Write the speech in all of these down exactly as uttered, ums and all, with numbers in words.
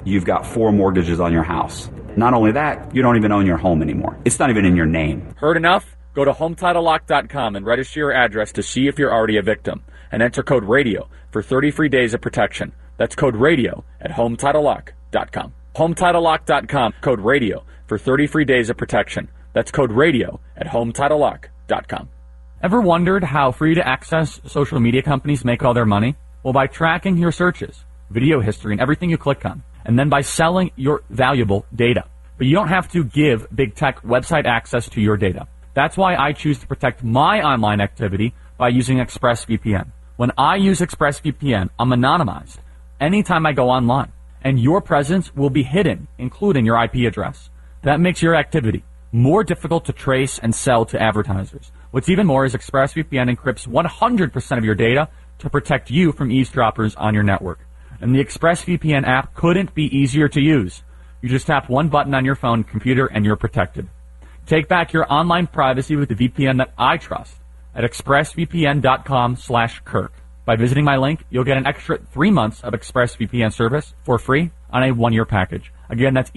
you've got four mortgages on your house. Not only that, you don't even own your home anymore. It's not even in your name. Heard enough? Go to home title lock dot com and register your address to see if you're already a victim. And enter code RADIO for thirty free days of protection. That's code RADIO at home title lock dot com. home title lock dot com, code RADIO for thirty free days of protection. That's code RADIO at home title lock dot com. Ever wondered how free-to-access social media companies make all their money? Well, by tracking your searches, video history, and everything you click on, and then by selling your valuable data. But you don't have to give big tech website access to your data. That's why I choose to protect my online activity by using ExpressVPN. When I use ExpressVPN, I'm anonymized anytime I go online, and your presence will be hidden, including your I P address. That makes your activity more difficult to trace and sell to advertisers. What's even more is ExpressVPN encrypts one hundred percent of your data to protect you from eavesdroppers on your network. And the ExpressVPN app couldn't be easier to use. You just tap one button on your phone, computer, and you're protected. Take back your online privacy with the V P N that I trust at expressvpn.com slash Kirk. By visiting my link, you'll get an extra three months of ExpressVPN service for free on a one-year package. Again, that's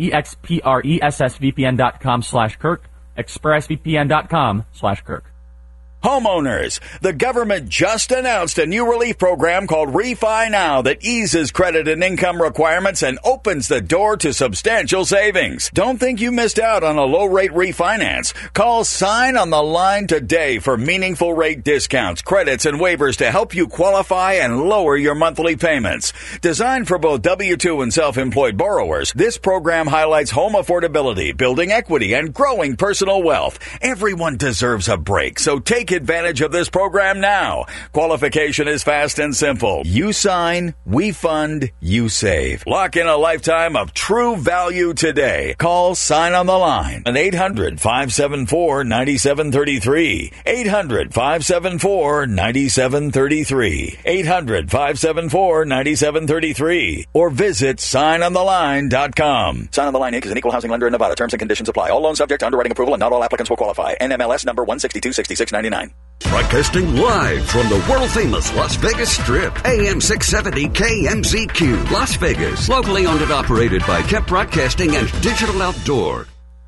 expressvpn.com slash Kirk, expressvpn.com slash Kirk. Homeowners, the government just announced a new relief program called Refi Now that eases credit and income requirements and opens the door to substantial savings. Don't think you missed out on a low-rate refinance. Call Sign on the Line today for meaningful rate discounts, credits, and waivers to help you qualify and lower your monthly payments. Designed for both W two and self-employed borrowers, this program highlights home affordability, building equity, and growing personal wealth. Everyone deserves a break, so take advantage of this program now. Qualification is fast and simple. You sign, we fund, you save. Lock in a lifetime of true value today. Call Sign on the Line at eight hundred, five seven four, nine seven three three. eight hundred, five seven four, nine seven three three. eight hundred, five seven four, nine seven three three. Or visit sign on the line dot com. Sign on the Line Incorporated is an equal housing lender in Nevada. Terms and conditions apply. All loans subject to underwriting approval and not all applicants will qualify. N M L S number one sixty-two sixty-six ninety-nine. Broadcasting live from the world-famous Las Vegas Strip, A M six seventy K M Z Q, Las Vegas. Locally owned and operated by Kemp Broadcasting and Digital Outdoor.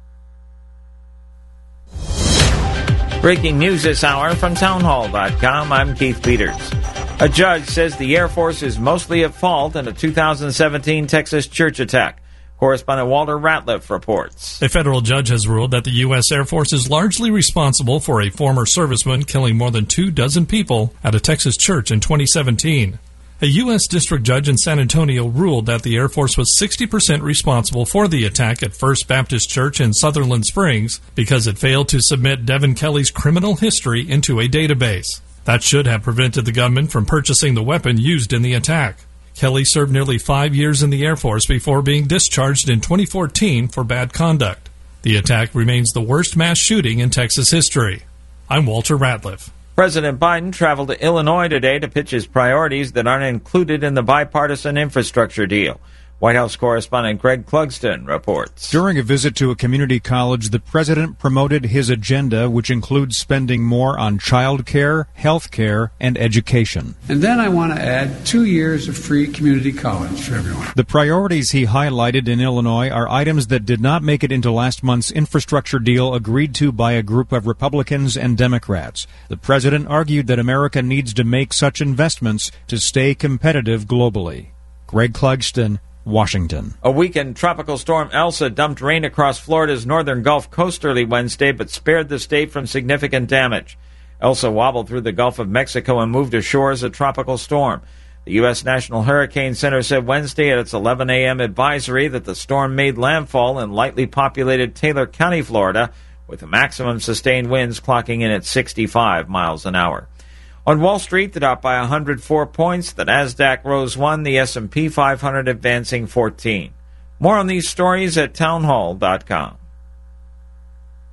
Breaking news this hour from townhall dot com. I'm Keith Peters. A judge says the Air Force is mostly at fault in a two thousand seventeen Texas church attack. Correspondent Walter Ratliff reports. A federal judge has ruled that the U S. Air Force is largely responsible for a former serviceman killing more than two dozen people at a Texas church in twenty seventeen. A U S district judge in San Antonio ruled that the Air Force was sixty percent responsible for the attack at First Baptist Church in Sutherland Springs because it failed to submit Devin Kelly's criminal history into a database. That should have prevented the gunman from purchasing the weapon used in the attack. Kelly served nearly five years in the Air Force before being discharged in twenty fourteen for bad conduct. The attack remains the worst mass shooting in Texas history. I'm Walter Ratliff. President Biden traveled to Illinois today to pitch his priorities that aren't included in the bipartisan infrastructure deal. White House correspondent Greg Clugston reports. During a visit to a community college, the president promoted his agenda, which includes spending more on child care, health care, and education. And then I want to add two years of free community college for everyone. The priorities he highlighted in Illinois are items that did not make it into last month's infrastructure deal agreed to by a group of Republicans and Democrats. The president argued that America needs to make such investments to stay competitive globally. Greg Clugston, Washington. A weakened tropical storm Elsa dumped rain across Florida's northern Gulf Coast early Wednesday, but spared the state from significant damage. Elsa wobbled through the Gulf of Mexico and moved ashore as a tropical storm. The U S. National Hurricane Center said Wednesday at its eleven a.m. advisory that the storm made landfall in lightly populated Taylor County, Florida, with the maximum sustained winds clocking in at sixty-five miles an hour. On Wall Street, the Dow by one hundred four points, the Nasdaq rose one, the S and P five hundred advancing fourteen. More on these stories at townhall dot com.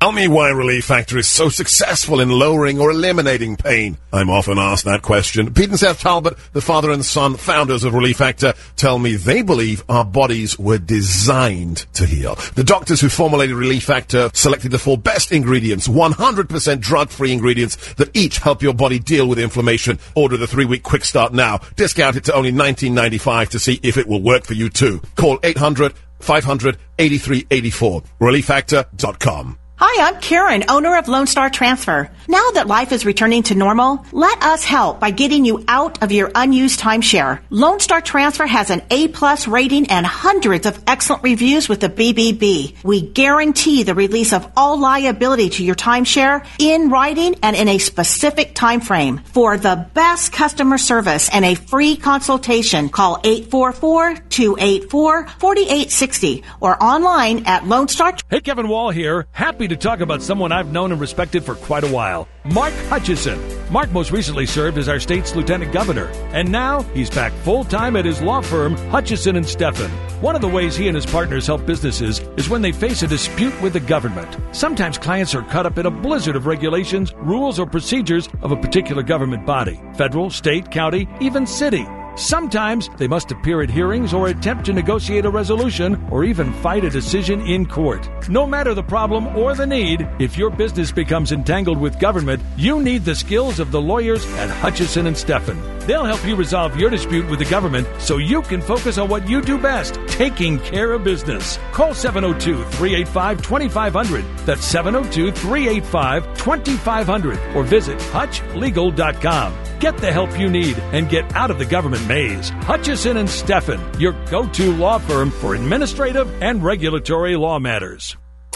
Tell me why Relief Factor is so successful in lowering or eliminating pain. I'm often asked that question. Pete and Seth Talbot, the father and son founders of Relief Factor, tell me they believe our bodies were designed to heal. The doctors who formulated Relief Factor selected the four best ingredients, one hundred percent drug-free ingredients that each help your body deal with inflammation. Order the three-week quick start now. Discount it to only nineteen ninety-five to see if it will work for you too. Call eight hundred, five hundred, eighty-three eighty-four. relief factor dot com. Hi, I'm Karen, owner of Lone Star Transfer. Now that life is returning to normal, let us help by getting you out of your unused timeshare. Lone Star Transfer has an A-plus rating and hundreds of excellent reviews with the B B B. We guarantee the release of all liability to your timeshare in writing and in a specific time frame. For the best customer service and a free consultation, call eight four four, two eight four, four eight six zero or online at Lone Star. Hey, Kevin Wall here. Happy to talk about someone I've known and respected for quite a while, Mark Hutchison. Mark most recently served as our state's lieutenant governor, and now he's back full-time at his law firm, Hutchison and Steffen. One of the ways he and his partners help businesses is when they face a dispute with the government. Sometimes clients are caught up in a blizzard of regulations, rules, or procedures of a particular government body, federal, state, county, even city. Sometimes they must appear at hearings or attempt to negotiate a resolution or even fight a decision in court. No matter the problem or the need, if your business becomes entangled with government, you need the skills of the lawyers at Hutchison and Steffen. They'll help you resolve your dispute with the government so you can focus on what you do best, taking care of business. Call seven oh two, three eight five, two five zero zero. That's seven oh two, three eight five, two five zero zero or visit hutch legal dot com. Get the help you need and get out of the government maze. Hutchison and Steffen, your go-to law firm for administrative and regulatory law matters.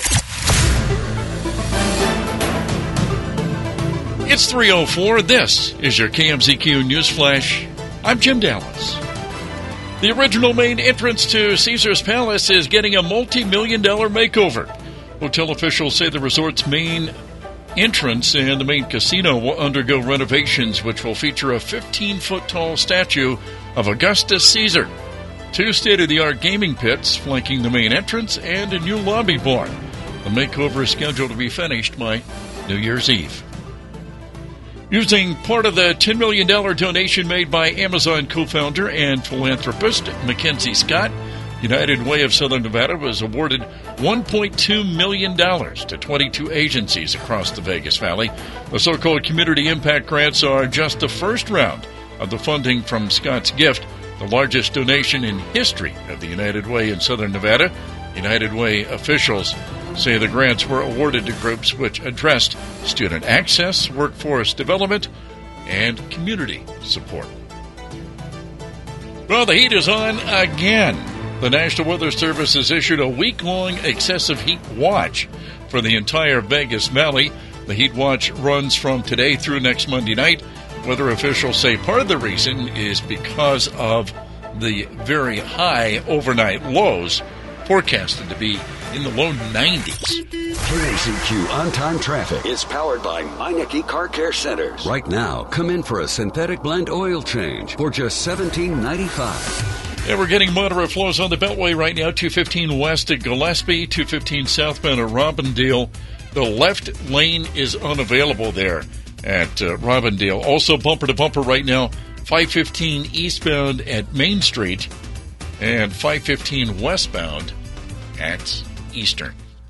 It's three oh four. This is your K M Z Q News Flash. I'm Jim Dallas. The original main entrance to Caesars Palace is getting a multi-million dollar makeover. Hotel officials say the resort's main entrance and the main casino will undergo renovations, which will feature a fifteen-foot-tall statue of Augustus Caesar, two state-of-the-art gaming pits flanking the main entrance, and a new lobby bar. The makeover is scheduled to be finished by New Year's Eve. Using part of the ten million dollars donation made by Amazon co-founder and philanthropist Mackenzie Scott, United Way of Southern Nevada was awarded one point two million dollars to twenty-two agencies across the Vegas Valley. The so-called community impact grants are just the first round of the funding from Scott's gift, the largest donation in history of the United Way in Southern Nevada. United Way officials say the grants were awarded to groups which addressed student access, workforce development, and community support. Well, the heat is on again. The National Weather Service has issued a week-long excessive heat watch for the entire Vegas Valley. The heat watch runs from today through next Monday night. Weather officials say part of the reason is because of the very high overnight lows, forecasted to be in the low nineties. K M Z Q On-Time Traffic is powered by Meineke Car Care Centers. Right now, come in for a synthetic blend oil change for just seventeen ninety-five. Yeah, we're getting moderate flows on the Beltway right now, two fifteen west at Gillespie, two fifteen southbound at Robindale. The left lane is unavailable there at uh, Robindale. Also bumper to bumper right now, five fifteen eastbound at Main Street and five fifteen westbound at Eastern.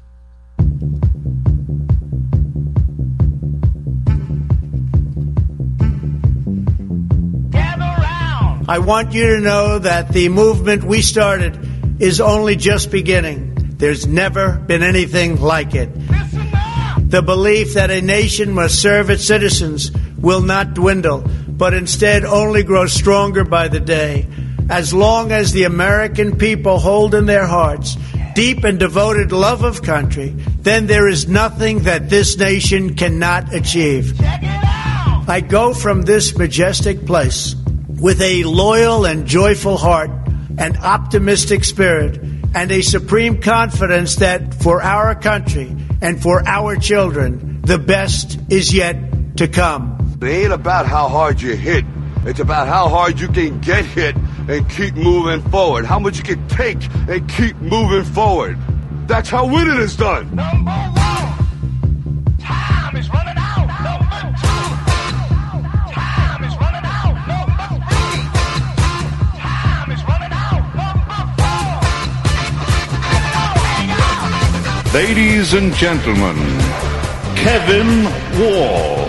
I want you to know that the movement we started is only just beginning. There's never been anything like it. The belief that a nation must serve its citizens will not dwindle, but instead only grow stronger by the day. As long as the American people hold in their hearts deep and devoted love of country, then there is nothing that this nation cannot achieve. I go from this majestic place with a loyal and joyful heart, an optimistic spirit, and a supreme confidence that for our country and for our children, the best is yet to come. It ain't about how hard you hit. It's about how hard you can get hit and keep moving forward. How much you can take and keep moving forward. That's how winning is done. Number one. Ladies and gentlemen, Kevin Wall.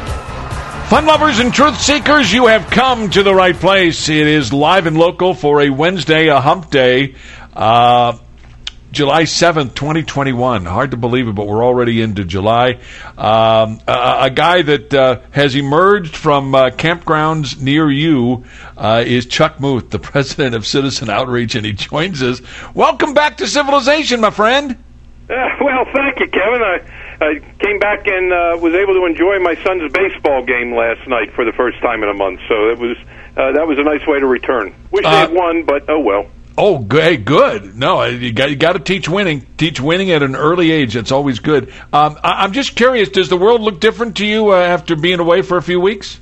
Fun lovers and truth seekers, you have come to the right place. It is live and local for a Wednesday, a hump day, uh, July seventh, twenty twenty-one. Hard to believe it, but we're already into July. Um, a, a guy that uh, has emerged from uh, campgrounds near you uh, is Chuck Muth, the president of Citizen Outreach, and he joins us. Welcome back to civilization, my friend. Uh, well, thank you, Kevin. I, I came back and uh, was able to enjoy my son's baseball game last night for the first time in a month. So it was uh, that was a nice way to return. Wish Uh, they had won, but oh well. Oh, good. Hey, good. No, you got you got to teach winning. Teach winning at an early age. That's always good. Um, I, I'm just curious. Does the world look different to you uh, after being away for a few weeks?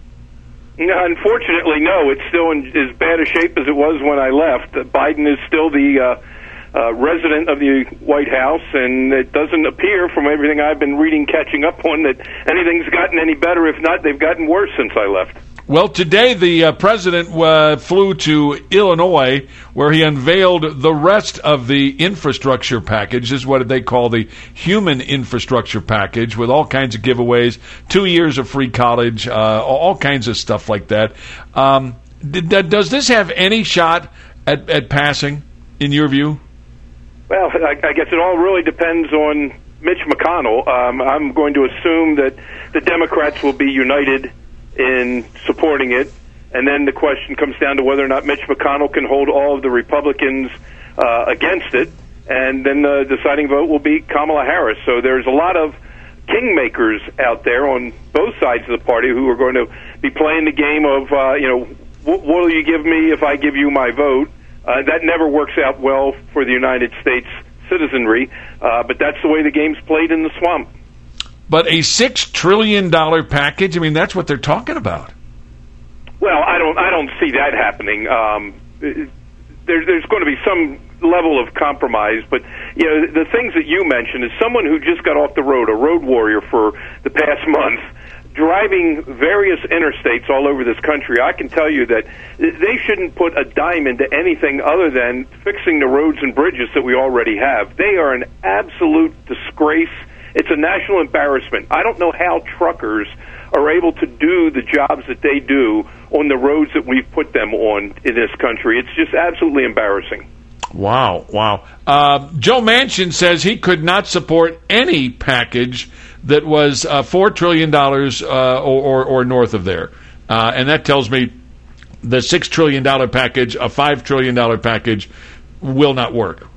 No, unfortunately, no. It's still in as bad a shape as it was when I left. Uh, Biden is still the uh, uh, resident of the White House, and it doesn't appear, from everything I've been reading, catching up on, that anything's gotten any better. If not, they've gotten worse since I left. Well, today the uh, president uh, flew to Illinois, where he unveiled the rest of the infrastructure package. This is what they call the human infrastructure package, with all kinds of giveaways, two years of free college, uh, all kinds of stuff like that. Um, d- d- does this have any shot at, at passing, in your view? Well, I, I guess it all really depends on Mitch McConnell. Um, I'm going to assume that the Democrats will be united in supporting it, and then the question comes down to whether or not Mitch McConnell can hold all of the Republicans uh, against it, and then the deciding vote will be Kamala Harris. So there's a lot of kingmakers out there on both sides of the party who are going to be playing the game of, uh, you know, what will you give me if I give you my vote? Uh, that never works out well for the United States citizenry, uh, but that's the way the game's played in the swamp. But a six trillion dollars package, I mean, that's what they're talking about. Well, I don't I don't see that happening. Um, there, there's going to be some level of compromise, but you know, the things that you mentioned, is someone who just got off the road, a road warrior for the past month, driving various interstates all over this country. I can tell you that they shouldn't put a dime into anything other than fixing the roads and bridges that we already have. They are an absolute disgrace. It's a national embarrassment. I don't know how truckers are able to do the jobs that they do on the roads that we've put them on in this country. It's just absolutely embarrassing. Wow, wow. Uh, Joe Manchin says he could not support any package that was uh, four trillion dollars uh, or, or, or north of there. Uh, and that tells me the six trillion dollars package, a five trillion dollars package, will not work.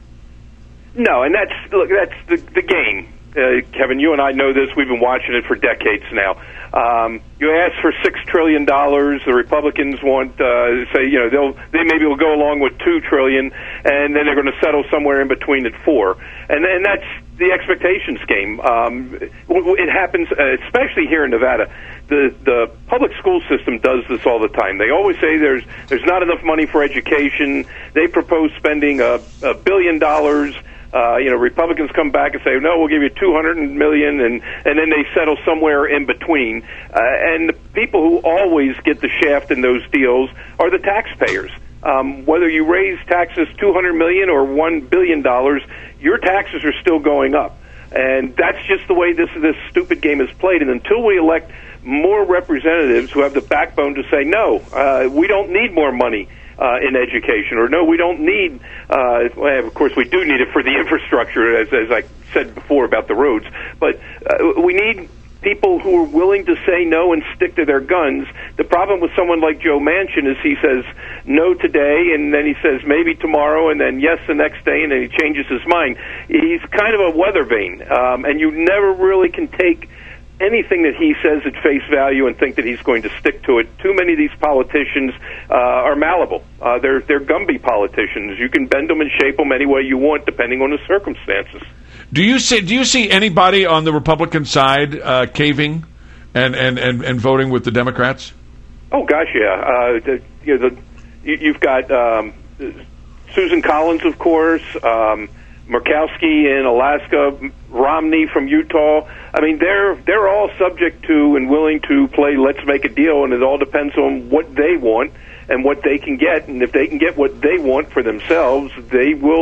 No, and that's, look, that's the, the game. Uh, Kevin, you and I know this. We've been watching it for decades now. Um, you ask for six trillion dollars. The Republicans want, uh, say, you know, they'll they maybe will go along with two trillion, and then they're going to settle somewhere in between at four. And and that's the expectations game. Um, it happens, uh, especially here in Nevada. The the public school system does this all the time. They always say there's there's not enough money for education. They propose spending a, a billion dollars. Uh, you know, Republicans come back and say, no, we'll give you two hundred million, and, and then they settle somewhere in between. Uh, and the people who always get the shaft in those deals are the taxpayers. Um, whether you raise taxes two hundred million or one billion dollars, your taxes are still going up. And that's just the way this, this stupid game is played. And until we elect more representatives who have the backbone to say, no, uh, we don't need more money Uh, in education, or no, we don't need, uh, well, of course we do need it for the infrastructure, as, as I said before about the roads, but uh, we need people who are willing to say no and stick to their guns. The problem with someone like Joe Manchin is he says no today, and then he says maybe tomorrow, and then yes the next day, and then he changes his mind. He's kind of a weather vane, um, and you never really can take anything that he says at face value and think that he's going to stick to it. Too many of these politicians uh, are malleable. Uh, they're they're Gumby politicians. You can bend them and shape them any way you want, depending on the circumstances. Do you see Do you see anybody on the Republican side uh, caving and, and, and, and voting with the Democrats? Oh gosh, yeah. Uh, the, you know, the, you, you've got um, Susan Collins, of course. Um, Murkowski in Alaska, Romney from Utah. I mean, they're they're all subject to and willing to play let's make a deal, and it all depends on what they want and what they can get. And if they can get what they want for themselves, they will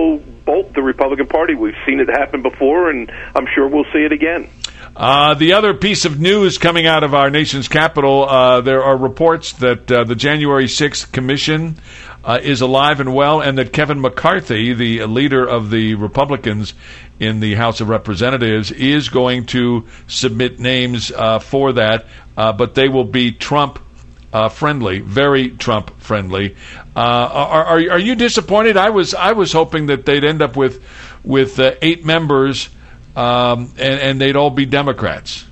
bolt the Republican Party. We've seen it happen before, and I'm sure we'll see it again. Uh, the other piece of news coming out of our nation's capital, uh, there are reports that uh, the January sixth Commission uh, is alive and well, and that Kevin McCarthy, the leader of the Republicans in the House of Representatives, is going to submit names uh, for that, uh, but they will be Trump uh, friendly, very Trump friendly. Uh, are, are, are you disappointed? I was I was hoping that they'd end up with with uh, eight members. Um, and, and they'd all be Democrats.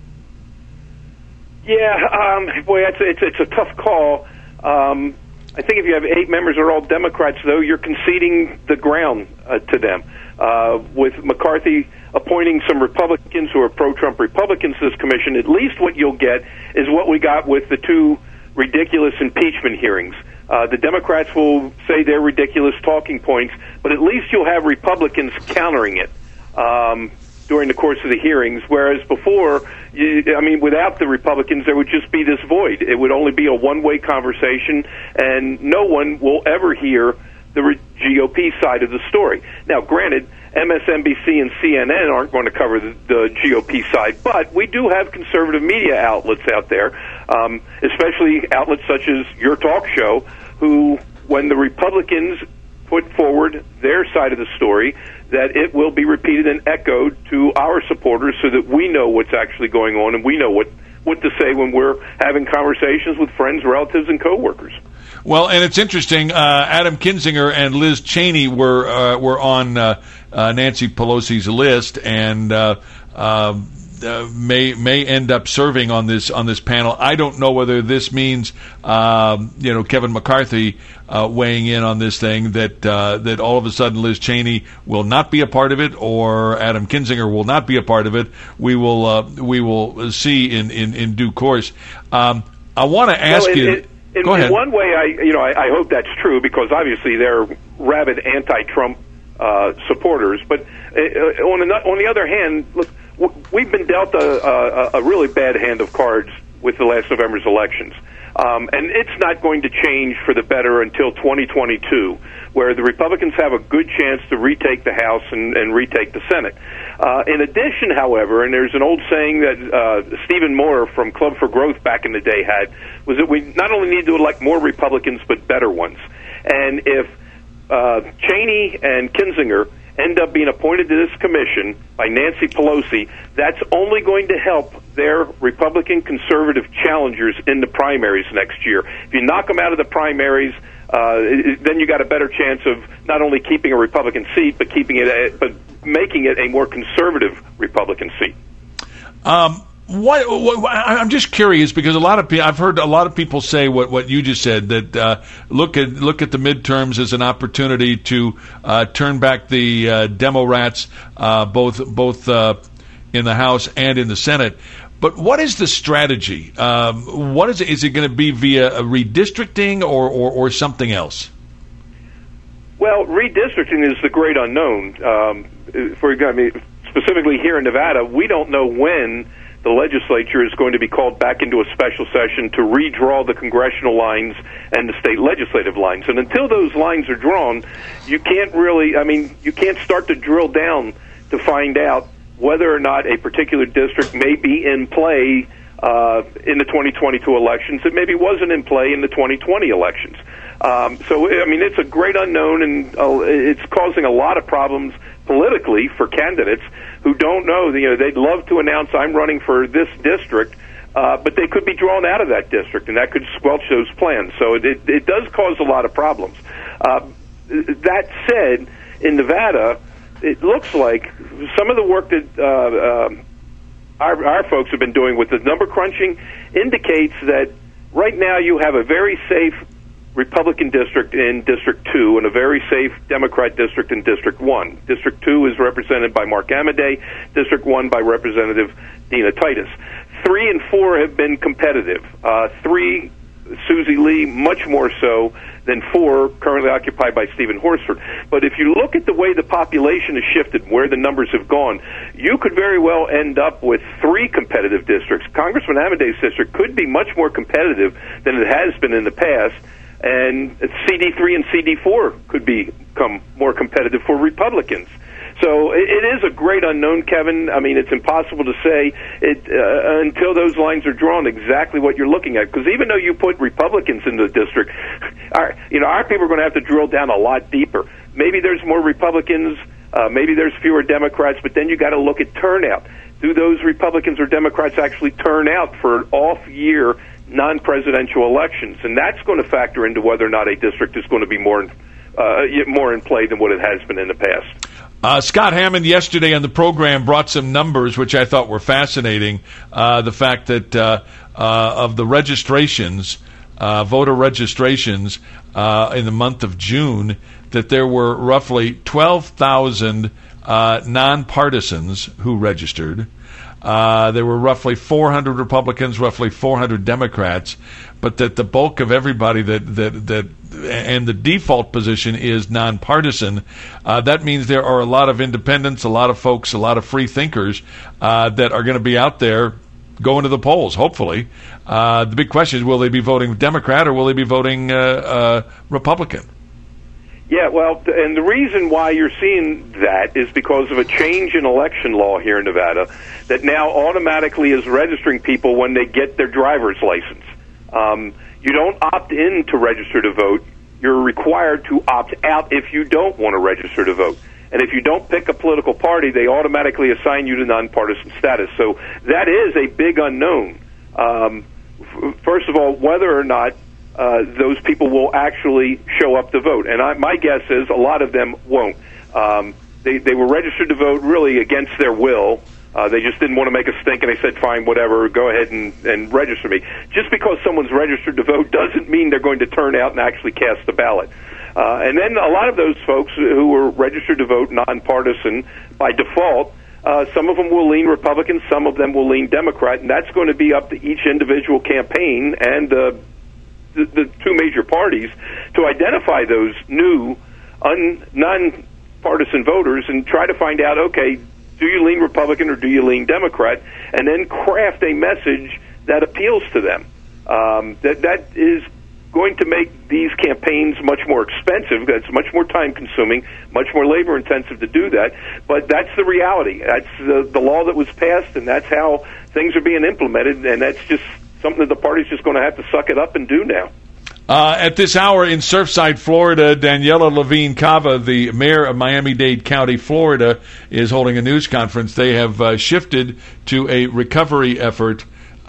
Yeah, um, boy, it's, it's it's a tough call. Um, I think if you have eight members who are all Democrats, though, you're conceding the ground uh, to them. Uh, with McCarthy appointing some Republicans who are pro-Trump Republicans to this commission, at least what you'll get is what we got with the two ridiculous impeachment hearings. Uh, the Democrats will say they're ridiculous talking points, but at least you'll have Republicans countering it. Um, during the course of the hearings, whereas before, you, I mean, without the Republicans, there would just be this void. It would only be a one-way conversation, and no one will ever hear the G O P side of the story. Now, granted, M S N B C and C N N aren't going to cover the, the G O P side, but we do have conservative media outlets out there, um, especially outlets such as your talk show, who, when the Republicans put forward their side of the story, that it will be repeated and echoed to our supporters so that we know what's actually going on and we know what, what to say when we're having conversations with friends, relatives, and coworkers. Well, and it's interesting, uh, Adam Kinzinger and Liz Cheney were uh, were on uh, uh, Nancy Pelosi's list, and uh, uh, uh, may may end up serving on this on this panel. I don't know whether this means um, you know Kevin McCarthy uh, weighing in on this thing, that uh, that all of a sudden Liz Cheney will not be a part of it, or Adam Kinzinger will not be a part of it. We will uh, we will see in, in, in due course. Um, I want to ask well, it, you. It, in, go ahead. In one way, I you know I, I hope that's true, because obviously they're rabid anti-Trump uh, supporters. But uh, on the on the other hand, look. We've been dealt a, a, a really bad hand of cards with the last November's elections. Um, and it's not going to change for the better until twenty twenty-two, where the Republicans have a good chance to retake the House and, and retake the Senate. Uh, in addition, however, and there's an old saying that uh, Stephen Moore from Club for Growth back in the day had, was that we not only need to elect more Republicans, but better ones. And if uh, Cheney and Kinzinger end up being appointed to this commission by Nancy Pelosi, that's only going to help their Republican conservative challengers in the primaries next year. If you knock them out of the primaries, uh, then you got a better chance of not only keeping a Republican seat, but keeping it, a, but making it a more conservative Republican seat. Um, What, what I'm just curious, because a lot of people, I've heard a lot of people say what, what you just said, that uh, look at look at the midterms as an opportunity to uh, turn back the uh, demo rats, uh, both both uh, in the House and in the Senate. But what is the strategy? Um, what is it? Is it going to be via a redistricting or, or, or something else? Well, redistricting is the great unknown. Um, for I mean, specifically here in Nevada, we don't know when the legislature is going to be called back into a special session to redraw the congressional lines and the state legislative lines. And until those lines are drawn, you can't really, I mean, you can't start to drill down to find out whether or not a particular district may be in play uh, in the twenty twenty-two elections. It maybe wasn't in play in the twenty twenty elections. Um, so, I mean, it's a great unknown, and uh, it's causing a lot of problems politically for candidates who don't know. You know, they'd love to announce, I'm running for this district, uh, but they could be drawn out of that district, and that could squelch those plans. So it, it, it does cause a lot of problems. Uh, that said, in Nevada, it looks like some of the work that uh, uh, our, our folks have been doing with the number crunching indicates that right now you have a very safe Republican district in District two and a very safe Democrat district in District one. District two is represented by Mark Amadei, District one by Representative Dina Titus. Three and four have been competitive. Uh, three, Susie Lee, much more so than four, currently occupied by Stephen Horsford. But if you look at the way the population has shifted, where the numbers have gone, you could very well end up with three competitive districts. Congressman Amadei's district could be much more competitive than it has been in the past. and C D three and C D four could become more competitive for Republicans. So it, it is a great unknown, Kevin. I mean, it's impossible to say it uh, until those lines are drawn exactly what you're looking at. Because even though you put Republicans in the district, our, you know, our people are going to have to drill down a lot deeper. Maybe there's more Republicans, uh, maybe there's fewer Democrats, but then you got to look at turnout. Do those Republicans or Democrats actually turn out for off-year, non-presidential elections? And that's going to factor into whether or not a district is going to be more, uh, more in play than what it has been in the past. Uh, Scott Hammond yesterday on the program brought some numbers which I thought were fascinating. Uh, the fact that uh, uh, of the registrations, uh, voter registrations uh, in the month of June, that there were roughly twelve thousand uh, nonpartisans who registered. Uh, there were roughly four hundred Republicans, roughly four hundred Democrats, but that the bulk of everybody that that that and the default position is nonpartisan. Uh, that means there are a lot of independents, a lot of folks, a lot of free thinkers uh, that are going to be out there going to the polls, hopefully. Uh, the big question is, will they be voting Democrat or will they be voting uh, uh, Republican? Yeah, well, and the reason why you're seeing that is because of a change in election law here in Nevada that now automatically is registering people when they get their driver's license. Um, you don't opt in to register to vote. You're required to opt out if you don't want to register to vote. And if you don't pick a political party, they automatically assign you to nonpartisan status. So that is a big unknown. Um, f- first of all, whether or not Uh, those people will actually show up to vote. And I, my guess is a lot of them won't. Um, they, they were registered to vote really against their will. Uh, they just didn't want to make a stink, and they said, fine, whatever, go ahead and, and register me. Just because someone's registered to vote doesn't mean they're going to turn out and actually cast the ballot. Uh, and then a lot of those folks who were registered to vote nonpartisan by default, uh, some of them will lean Republican, some of them will lean Democrat, and that's going to be up to each individual campaign and uh, The, the two major parties to identify those new un, non-partisan voters and try to find out, okay, do you lean Republican or do you lean Democrat, and then craft a message that appeals to them. Um, that that is going to make these campaigns much more expensive. That's much more time-consuming, much more labor-intensive to do that, but that's the reality. That's the, the law that was passed, and that's how things are being implemented, and that's just something that the party's just going to have to suck it up and do now. Uh, at this hour in Surfside, Florida, Daniela Levine Cava, the mayor of Miami-Dade County, Florida, is holding a news conference. They have uh, shifted to a recovery effort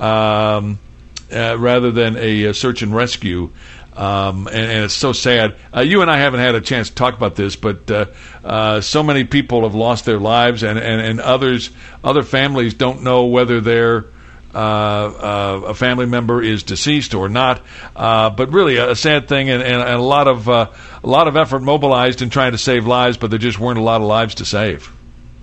um, uh, rather than a, a search and rescue. Um, and, and it's so sad. Uh, you and I haven't had a chance to talk about this, but uh, uh, so many people have lost their lives, and, and, and others, other families don't know whether they're Uh, uh, a family member is deceased or not, uh, but really a, a sad thing, and, and, and a lot of uh, a lot of effort mobilized in trying to save lives, but there just weren't a lot of lives to save.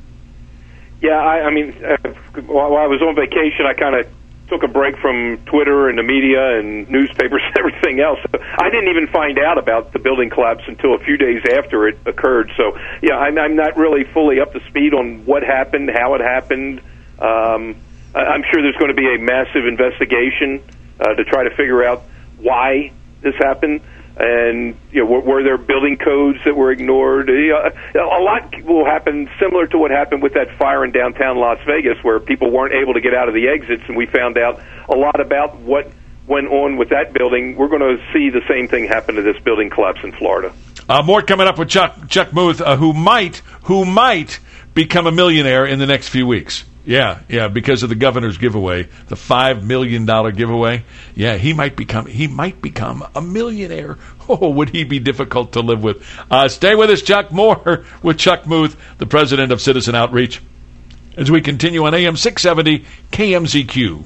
Yeah, I, I mean, uh, while I was on vacation, I kind of took a break from Twitter and the media and newspapers and everything else. I didn't even find out about the building collapse until a few days after it occurred. So, yeah, I'm, I'm not really fully up to speed on what happened, how it happened. Um, I'm sure there's going to be a massive investigation uh, to try to figure out why this happened, and you know, were, were there building codes that were ignored? Uh, a lot will happen similar to what happened with that fire in downtown Las Vegas, where people weren't able to get out of the exits, and we found out a lot about what went on with that building. We're going to see the same thing happen to this building collapse in Florida. Uh, more coming up with Chuck Chuck Muth, uh, who might who might become a millionaire in the next few weeks. Yeah, yeah, because of the governor's giveaway, the five million dollar giveaway. Yeah, he might become he might become a millionaire. Oh, would he be difficult to live with? Uh, stay with us, Chuck. More with Chuck Muth, the president of Citizen Outreach, as we continue on A M six seventy K M Z Q.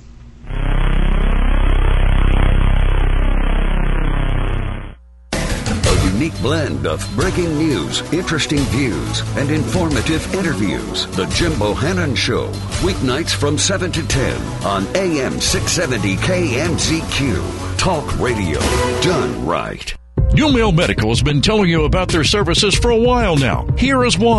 Unique blend of breaking news, interesting views, and informative interviews. The Jim Bohannon Show, weeknights from seven to ten on A M six seventy K M Z Q. Talk radio done right. New Mill Medical has been telling you about their services for a while now. Here is why.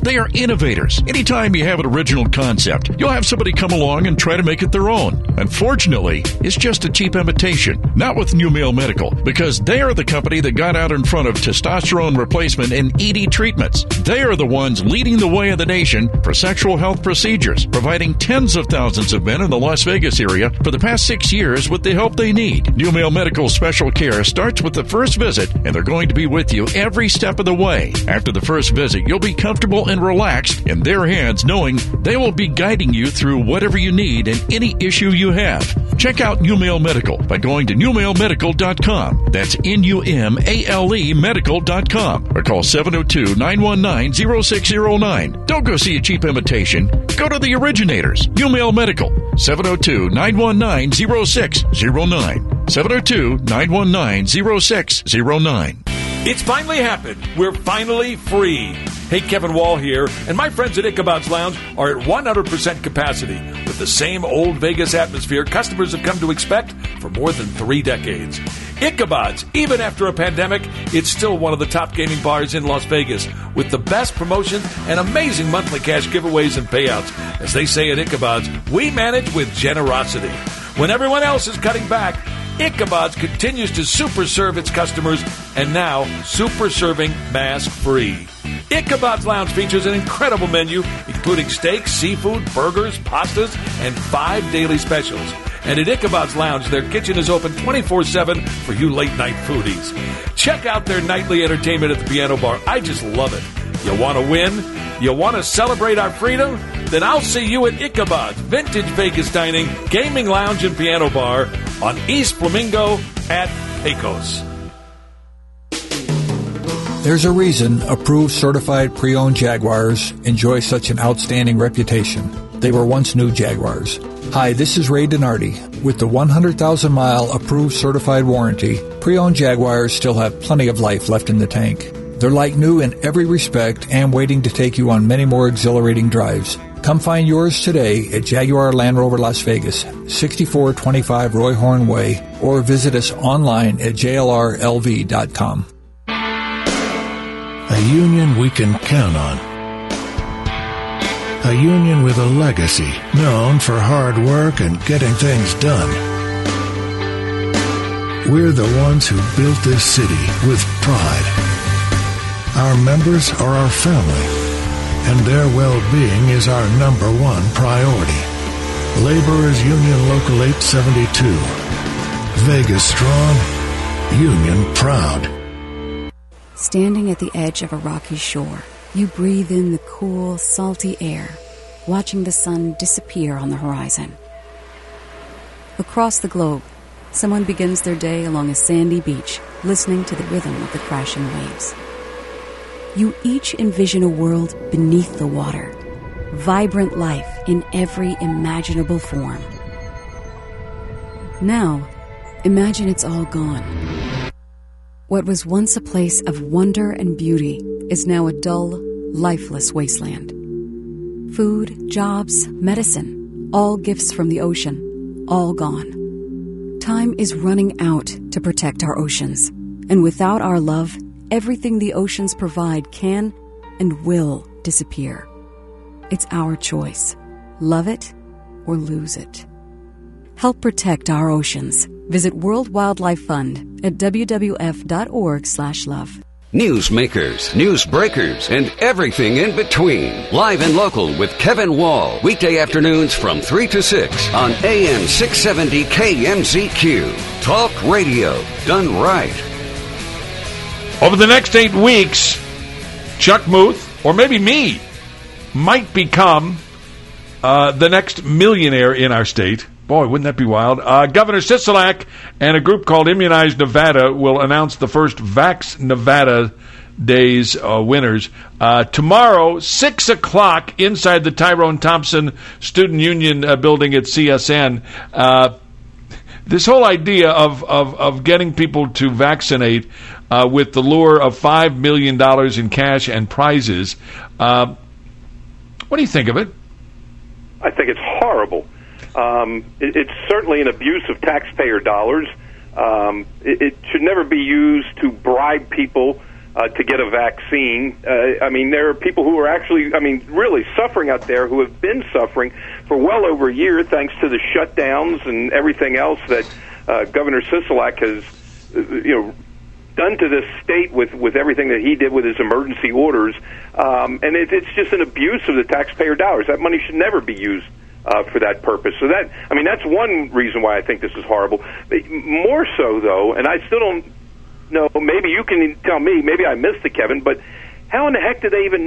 They are innovators. Anytime you have an original concept, you'll have somebody come along and try to make it their own. Unfortunately, it's just a cheap imitation. Not with New Male Medical, because they are the company that got out in front of testosterone replacement and E D treatments. They are the ones leading the way in the nation for sexual health procedures, providing tens of thousands of men in the Las Vegas area for the past six years with the help they need. New Male Medical Special Care starts with the first visit, and they're going to be with you every step of the way. After the first visit, you'll be comfortable and relaxed in their hands, knowing they will be guiding you through whatever you need and any issue you have. Check out New Male Medical by going to new male medical dot com. That's N U M A L E medical dot com. Or call seven oh two, nine one nine, oh six oh nine. Don't go see a cheap imitation. Go to the originators. New Male Medical. seven oh two, nine one nine, oh six oh nine. seven oh two, nine one nine, oh six oh nine. It's finally happened. We're finally free. Hey, Kevin Wall here, and my friends at Ichabod's Lounge are at one hundred percent capacity with the same old Vegas atmosphere customers have come to expect for more than three decades. Ichabod's, even after a pandemic, it's still one of the top gaming bars in Las Vegas with the best promotions and amazing monthly cash giveaways and payouts. As they say at Ichabod's, we manage with generosity. When everyone else is cutting back, Ichabod's continues to super serve its customers, and now super serving mask free. Ichabod's Lounge features an incredible menu, including steaks, seafood, burgers, pastas, and five daily specials. And at Ichabod's Lounge, their kitchen is open twenty-four seven for you late-night foodies. Check out their nightly entertainment at the Piano Bar. I just love it. You want to win? You want to celebrate our freedom? Then I'll see you at Ichabod's Vintage Vegas Dining, Gaming Lounge, and Piano Bar on East Flamingo at Pecos. There's a reason approved certified pre-owned Jaguars enjoy such an outstanding reputation. They were once new Jaguars. Hi, this is Ray Donardi. With the one hundred thousand mile approved certified warranty, pre-owned Jaguars still have plenty of life left in the tank. They're like new in every respect and waiting to take you on many more exhilarating drives. Come find yours today at Jaguar Land Rover Las Vegas, sixty-four twenty-five Roy Horn Way, or visit us online at J L R L V dot com. A union we can count on. A union with a legacy known for hard work and getting things done. We're the ones who built this city with pride. Our members are our family, and their well-being is our number one priority. Laborers Union Local eight seventy-two. Vegas strong, Union proud. Standing at the edge of a rocky shore, you breathe in the cool, salty air, watching the sun disappear on the horizon. Across the globe, someone begins their day along a sandy beach, listening to the rhythm of the crashing waves. You each envision a world beneath the water, vibrant life in every imaginable form. Now, imagine it's all gone. What was once a place of wonder and beauty is now a dull, lifeless wasteland. Food, jobs, medicine, all gifts from the ocean, all gone. Time is running out to protect our oceans, and without our love, everything the oceans provide can and will disappear. It's our choice. Love it or lose it. Help protect our oceans. Visit World Wildlife Fund at w w f dot org slash love. Newsmakers, news breakers, and everything in between. Live and local with Kevin Wall. Weekday afternoons from three to six on A M six seventy K M Z Q. Talk radio done right. Over the next eight weeks, Chuck Muth, or maybe me, might become uh, the next millionaire in our state. Boy, wouldn't that be wild? Uh, Governor Sisolak and a group called Immunize Nevada will announce the first Vax Nevada Days uh, winners. Uh, tomorrow, six o'clock, inside the Tyrone Thompson Student Union uh, building at C S N. Uh, this whole idea of, of, of getting people to vaccinate uh, with the lure of five million dollars in cash and prizes, uh, what do you think of it? I think it's horrible. Um, it, it's certainly an abuse of taxpayer dollars. Um, it, it should never be used to bribe people uh, to get a vaccine. Uh, I mean, there are people who are actually, I mean, really suffering out there who have been suffering for well over a year thanks to the shutdowns and everything else that uh, Governor Sisolak has, uh, you know, done to this state with, with everything that he did with his emergency orders. Um, and it, it's just an abuse of the taxpayer dollars. That money should never be used uh, for that purpose. So that, I mean, that's one reason why I think this is horrible. More so, though, and I still don't know, maybe you can tell me, maybe I missed it, Kevin, but how in the heck do they even